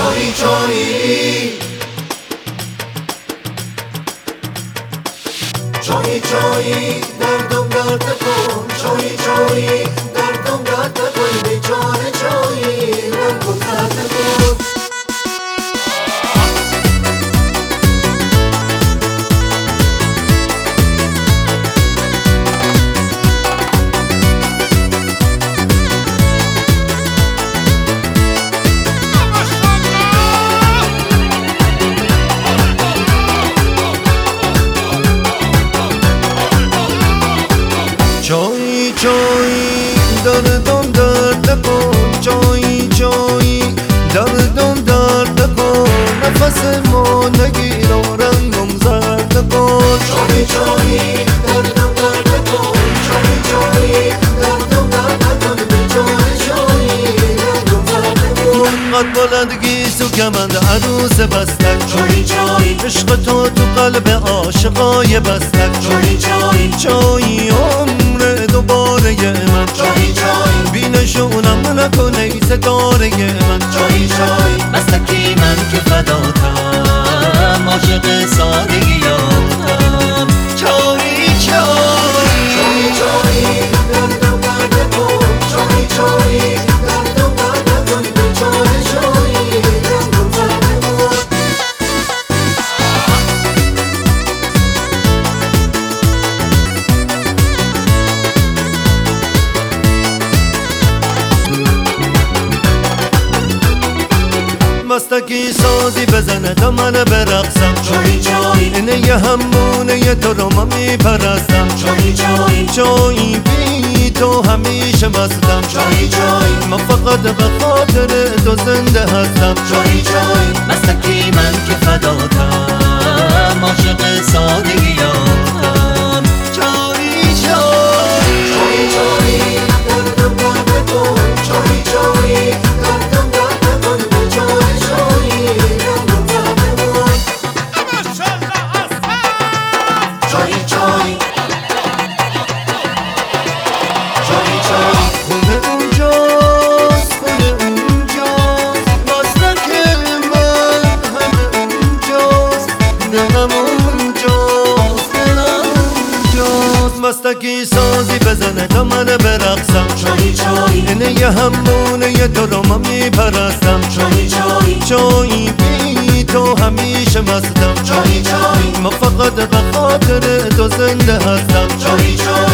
چایی چایی چایی چایی دردم درد کن چایی چایی دردم درد کن بیچاره چایی دردم درد کن چایی چایی دردم درد کن چایی چایی دردم درد کن نفس ما نگیر و رنگم زرد کن چایی چایی دردم درد کن چایی چایی دردم درد کن بیچاره چایی دردم درد کن قد بلندگی تو کمند عروس بستک چایی چایی عشق تو قلب عاشقای بستک چایی چایی چایی عمر دوباره من چایی چایی بی نشونم نکنه ای ستاره من چایی چایی بستکی من که فداتم عاشق سادگیاتم چایی چایی چایی چایی دردم درد کن چایی چایی دردم درد کن بیچاره چایی دردم درد کن مستکی سازی بزنه تا من برقصم چایی چایی اینه یه همونه تو رو من میپرستم چایی چایی چایی بی تو همیشه مستم چایی چایی من فقط به خاطر تو زنده هستم چایی چایی مستکی من که فداتم عاشق سادگیاتم چایی چایی چایی چایی دردم درد کن چایی چایی دردم درد کن بیچاره چایی دردم درد کن چایی چایی چایی چایی خونه اونجاست خونه اونجاست مستک من همه اونجاست دلم اونجاست دلم اونجاست مستکی سازی بزنه تا من برقصم چایی چایی اینه یه همونه تو رو من میپرستم چایی چایی چایی بی تو همیشه مستم چایی چایی من فقط به خاطر تو زنده هستم چایی چایی